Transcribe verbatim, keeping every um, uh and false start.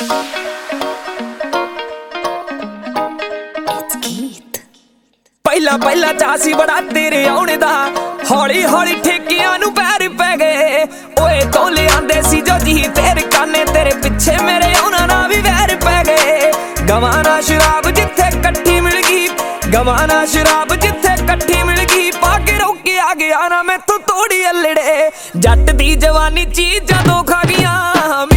ਪਹਿਲਾਂ ਪਹਿਲਾਂ ਚਾਅ ਸੀ ਬੜਾ ਤੇਰੇ ਆਉਣੇ ਦਾ, ਹੌਲੀ ਹੌਲੀ ਠੇਕਿਆਂ ਨੂੰ ਪੈਰ ਪੈ ਗਏ। ਓਏ ਤੋਂ ਲਿਆਂਦੇ ਸੀ ਜੋ ਜੀ ਤੇਰੇ ਕਾਨੇ, ਤੇਰੇ ਪਿੱਛੇ ਮੇਰੇ ਉਹਨਾਂ ਨਾਲ ਵੀ ਵੈਰ ਪੈ ਗਏ। ਗਵਾਨਾ ਸ਼ਰਾਬ ਜਿੱਥੇ ਇਕੱਠੀ ਮਿਲ ਗਈ, ਗਵਾਨਾ ਸ਼ਰਾਬ ਜਿੱਥੇ ਇਕੱਠੀ ਮਿਲ ਗਈ, ਪਾ ਕੇ ਰੋਕਿਆ ਗਿਆ ਨਾ ਮੈਥੋਂ ਤੋੜੀ ਅਲੜੇ। ਜੱਟ ਦੀ ਜਵਾਨੀ ਚੀਜ਼ਾਂ ਦੋ ਖਾ ਗਈਆਂ।